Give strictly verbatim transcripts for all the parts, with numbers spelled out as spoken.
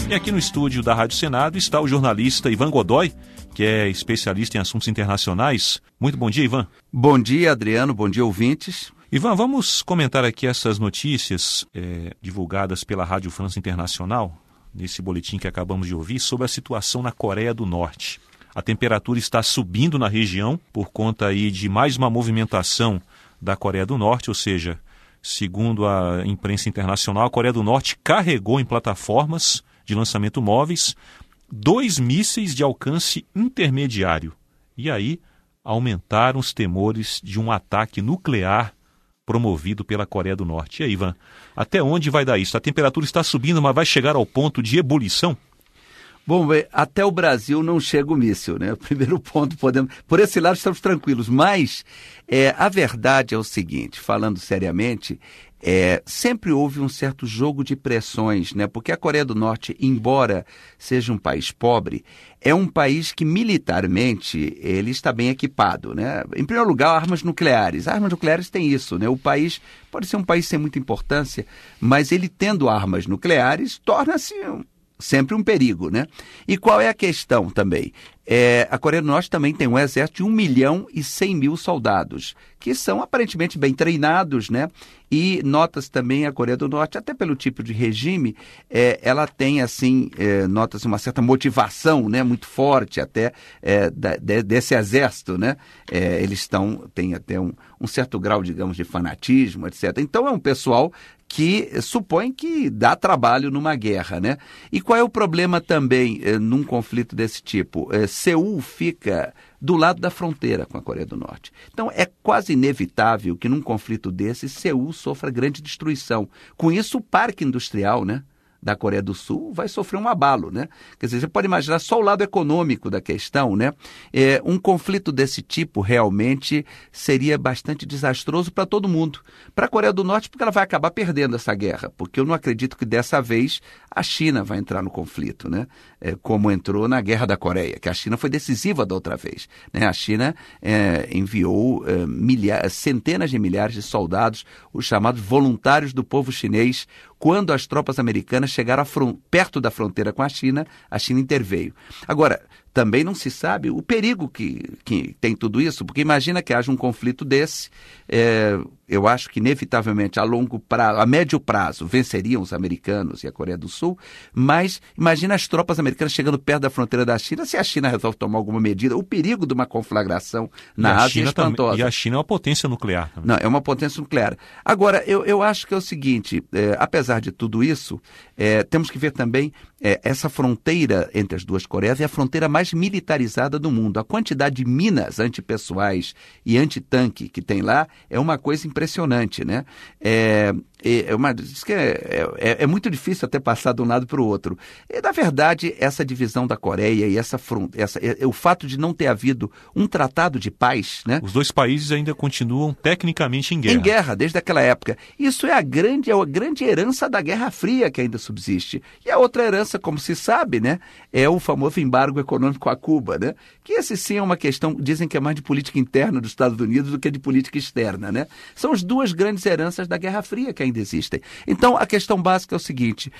E aqui no estúdio da Rádio Senado está o jornalista Ivan Godoy, que é especialista em assuntos internacionais. Muito bom dia, Ivan. Bom dia, Adriano. Bom dia, ouvintes. Ivan, vamos comentar aqui essas notícias é, divulgadas pela Rádio França Internacional, nesse boletim que acabamos de ouvir, sobre a situação na Coreia do Norte. A temperatura está subindo na região por conta aí de mais uma movimentação da Coreia do Norte, ou seja, segundo a imprensa internacional, a Coreia do Norte carregou em plataformas de lançamento móveis dois mísseis de alcance intermediário. E aí aumentaram os temores de um ataque nuclear promovido pela Coreia do Norte. E aí, Ivan, até onde vai dar isso? A temperatura está subindo, mas vai chegar ao ponto de ebulição? Bom, até o Brasil não chega o míssil, né? O primeiro ponto, podemos... Por esse lado estamos tranquilos, mas é, a verdade é o seguinte, falando seriamente, é, sempre houve um certo jogo de pressões, né? Porque a Coreia do Norte, embora seja um país pobre, é um país que militarmente ele está bem equipado, né? Em primeiro lugar, armas nucleares. Armas nucleares têm isso, né? O país pode ser um país sem muita importância, mas ele tendo armas nucleares torna-se um sempre um perigo, né? E qual é a questão também? É, a Coreia do Norte também tem um exército de um milhão e cem mil soldados, que são aparentemente bem treinados, né? E nota-se também a Coreia do Norte, até pelo tipo de regime, é, ela tem, assim, é, nota-se uma certa motivação, né? Muito forte até é, da, de, desse exército, né? É, eles estão, têm até um, um certo grau, digamos, de fanatismo, etcétera. Então é um pessoal que supõe que dá trabalho numa guerra, né? E qual é o problema também eh, num conflito desse tipo? Eh, Seul fica do lado da fronteira com a Coreia do Norte. Então é quase inevitável que num conflito desse Seul sofra grande destruição. Com isso o parque industrial, né, da Coreia do Sul vai sofrer um abalo, né? Quer dizer, você pode imaginar só o lado econômico da questão, né? É, um conflito desse tipo realmente seria bastante desastroso para todo mundo. Para a Coreia do Norte, porque ela vai acabar perdendo essa guerra, porque eu não acredito que dessa vez a China vai entrar no conflito, né? É, como entrou na Guerra da Coreia, que a China foi decisiva da outra vez, né? A China é, enviou é, milhares, centenas de milhares de soldados, os chamados voluntários do povo chinês. Quando as tropas americanas chegaram perto da fronteira com a China, a China interveio. Agora, também não se sabe o perigo que, que tem tudo isso, porque imagina que haja um conflito desse, é, eu acho que inevitavelmente a longo prazo, a médio prazo, venceriam os americanos e a Coreia do Sul, mas imagina as tropas americanas chegando perto da fronteira da China, se a China resolve tomar alguma medida, o perigo de uma conflagração na Ásia é espantosa. Também, e a China é uma potência nuclear também. Não, é uma potência nuclear. Agora, eu, eu acho que é o seguinte, é, apesar de tudo isso, é, temos que ver também é, essa fronteira entre as duas Coreias é a fronteira mais militarizada do mundo. A quantidade de minas antipessoais e antitanque que tem lá é uma coisa impressionante, né? É, é, uma, diz que é, é, é muito difícil até passar de um lado para o outro. E, na verdade, essa divisão da Coreia e essa, essa, é, o fato de não ter havido um tratado de paz, né? Os dois países ainda continuam tecnicamente em guerra. Em guerra, desde aquela época. Isso é a grande, é a grande herança da Guerra Fria que ainda subsiste. E a outra herança, como se sabe, né, é o famoso embargo econômico a Cuba, né? Que esse sim é uma questão, dizem que é mais de política interna dos Estados Unidos do que de política externa, né? São as duas grandes heranças da Guerra Fria que ainda existem. Então, a questão básica é o seguinte: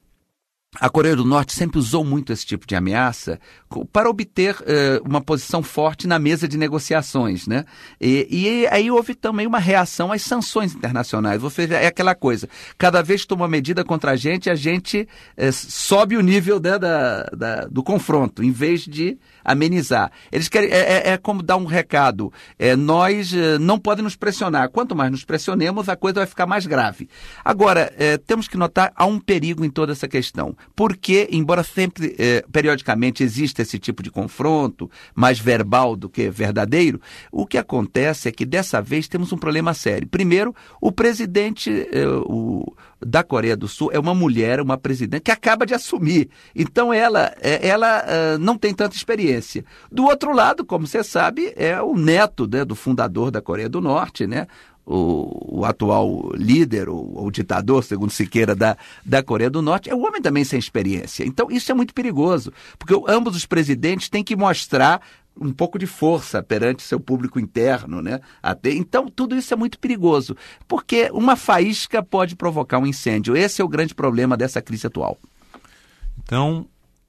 a Coreia do Norte sempre usou muito esse tipo de ameaça para obter uh, uma posição forte na mesa de negociações, né? E, e aí houve também uma reação às sanções internacionais. Ou seja, é aquela coisa, cada vez que toma uma medida contra a gente, a gente uh, sobe o nível, né, da, da, do confronto, em vez de amenizar. Eles querem, é, é, é como dar um recado, é, nós uh, não podem nos pressionar. Quanto mais nos pressionemos, a coisa vai ficar mais grave. Agora, uh, temos que notar, há um perigo em toda essa questão. Porque, embora sempre, eh, periodicamente, exista esse tipo de confronto, mais verbal do que verdadeiro, o que acontece é que, dessa vez, temos um problema sério. Primeiro, o presidente eh, o, da Coreia do Sul é uma mulher, uma presidente, que acaba de assumir. Então, ela, ela eh, não tem tanta experiência. Do outro lado, como você sabe, é o neto, né, do fundador da Coreia do Norte, né? O, o atual líder, o, o ditador, segundo se queira, da, da Coreia do Norte, é um homem também sem experiência. Então, isso é muito perigoso, porque ambos os presidentes têm que mostrar um pouco de força perante seu público interno, né? Até, então, tudo isso é muito perigoso, porque uma faísca pode provocar um incêndio. Esse é o grande problema dessa crise atual. Então,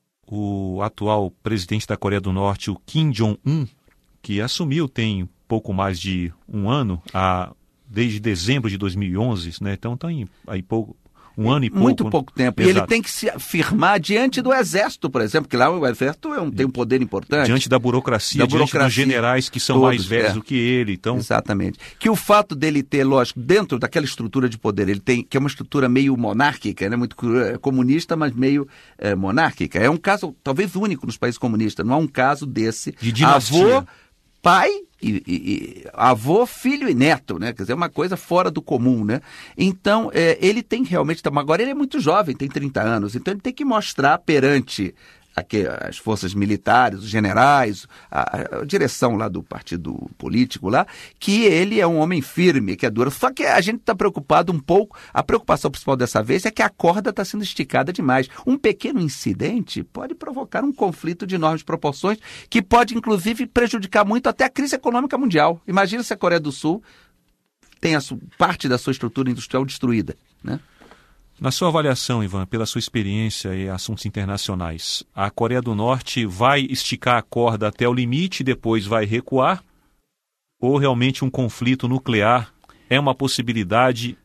o atual presidente da Coreia do Norte, o Kim Jong-un, que assumiu tem pouco mais de um ano, a, desde dezembro de dois mil e onze, né? Então está aí pouco, um ano e pouco. Muito pouco tempo. Exato. E ele tem que se afirmar diante do exército, por exemplo, que lá o exército é um, tem um poder importante. Diante da burocracia, da diante burocracia, dos generais que são todos, mais velhos é. do que ele. Então... Exatamente. Que o fato dele ter, lógico, dentro daquela estrutura de poder, ele tem, que é uma estrutura meio monárquica, né? Muito comunista, mas meio é, monárquica. É um caso talvez único nos países comunistas. Não há um caso desse. De dinastia. Avô, pai, e, e, e, avô, filho e neto, né? Quer dizer, uma coisa fora do comum, né? Então, é, ele tem realmente... Agora, ele é muito jovem, tem trinta anos, então ele tem que mostrar perante aqui, as forças militares, os generais, a, a direção lá do partido político lá, que ele é um homem firme, que é duro. Só que a gente está preocupado um pouco, a preocupação principal dessa vez é que a corda está sendo esticada demais. Um pequeno incidente pode provocar um conflito de enormes proporções, que pode, inclusive, prejudicar muito até a crise econômica mundial. Imagina se a Coreia do Sul tem a su- parte da sua estrutura industrial destruída, né? Na sua avaliação, Ivan, pela sua experiência em assuntos internacionais, a Coreia do Norte vai esticar a corda até o limite e depois vai recuar? Ou realmente um conflito nuclear é uma possibilidade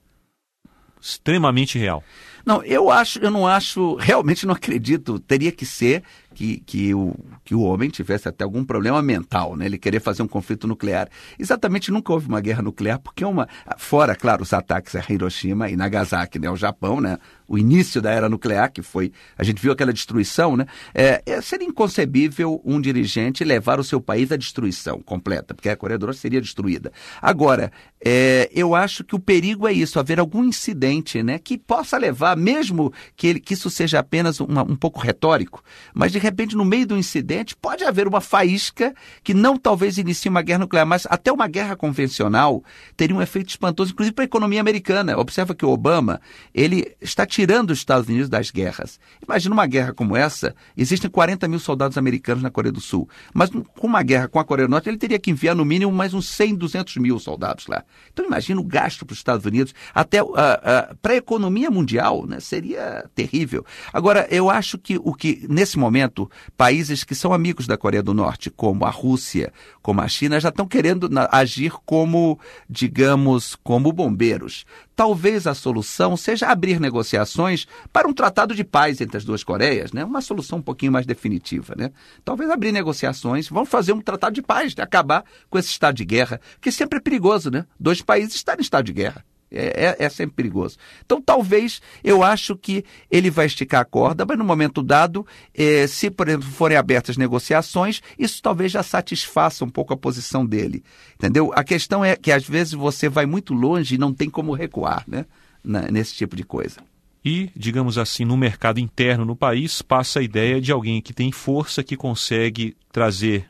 extremamente real? Não, eu acho, eu não acho, realmente não acredito, teria que ser que, que, o, que o homem tivesse até algum problema mental, né? Ele querer fazer um conflito nuclear. Exatamente, nunca houve uma guerra nuclear, porque é uma, fora, claro, os ataques a Hiroshima e Nagasaki, né? O Japão, né? O início da era nuclear, que foi, a gente viu aquela destruição, né? É, é, seria inconcebível um dirigente levar o seu país à destruição completa, porque a Coreia do Norte seria destruída. Agora, é, eu acho que o perigo é isso, haver algum incidente, né? Que possa levar, mesmo que, ele, que isso seja apenas uma, um pouco retórico, mas de repente no meio do incidente pode haver uma faísca que não talvez inicie uma guerra nuclear, mas até uma guerra convencional teria um efeito espantoso, inclusive para a economia americana. Observa que o Obama, ele está tirando os Estados Unidos das guerras. Imagina uma guerra como essa, existem quarenta mil soldados americanos na Coreia do Sul, mas com uma guerra com a Coreia do Norte, ele teria que enviar no mínimo mais uns cem, duzentos mil soldados lá. Então imagina o gasto para os Estados Unidos, até uh, uh, para a economia mundial, né, seria terrível. Agora, eu acho que o que, nesse momento, países que são amigos da Coreia do Norte, como a Rússia, como a China, já estão querendo na, agir como, digamos, como bombeiros. Talvez a solução seja abrir negociações para um tratado de paz entre as duas Coreias, né? Uma solução um pouquinho mais definitiva, né? Talvez abrir negociações, vamos fazer um tratado de paz, de acabar com esse estado de guerra, que sempre é perigoso, né? Dois países estarem em estado de guerra. É, é, é sempre perigoso. Então, talvez, eu acho que ele vai esticar a corda, mas no momento dado, é, se, por exemplo, forem abertas negociações, isso talvez já satisfaça um pouco a posição dele. Entendeu? A questão é que, às vezes, você vai muito longe e não tem como recuar, né? Na, nesse tipo de coisa. E, digamos assim, no mercado interno no país, passa a ideia de alguém que tem força, que consegue trazer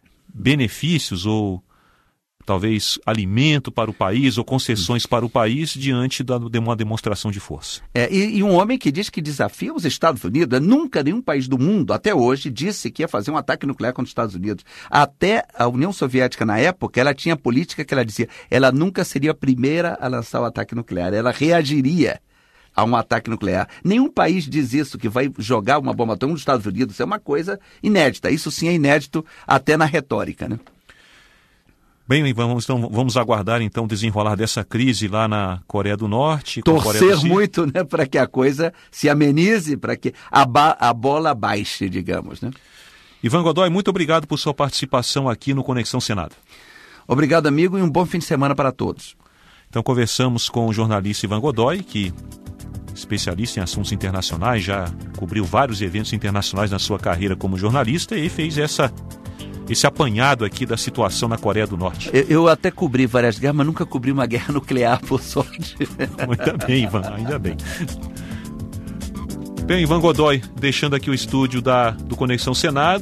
benefícios ou talvez alimento para o país ou concessões para o país diante da, de uma demonstração de força. É, e, e um homem que diz que desafia os Estados Unidos, nunca nenhum país do mundo, até hoje, disse que ia fazer um ataque nuclear contra os Estados Unidos. Até a União Soviética, na época, ela tinha política que ela dizia, ela nunca seria a primeira a lançar o ataque nuclear, ela reagiria a um ataque nuclear. Nenhum país diz isso, que vai jogar uma bomba atômica nos Estados Unidos. Isso é uma coisa inédita. Isso sim é inédito até na retórica, né? Bem, vamos, então, vamos aguardar então o desenrolar dessa crise lá na Coreia do Norte. Torcer muito, né, para que a coisa se amenize, para que a, ba- a bola baixe, digamos, né? Ivan Godoy, muito obrigado por sua participação aqui no Conexão Senado. Obrigado, amigo, e um bom fim de semana para todos. Então conversamos com o jornalista Ivan Godoy, que especialista em assuntos internacionais, já cobriu vários eventos internacionais na sua carreira como jornalista e fez essa... esse apanhado aqui da situação na Coreia do Norte. Eu, eu até cobri várias guerras, mas nunca cobri uma guerra nuclear, por sorte. Ainda bem, Ivan, ainda bem. Bem, Ivan Godoy, deixando aqui o estúdio da, do Conexão Senado.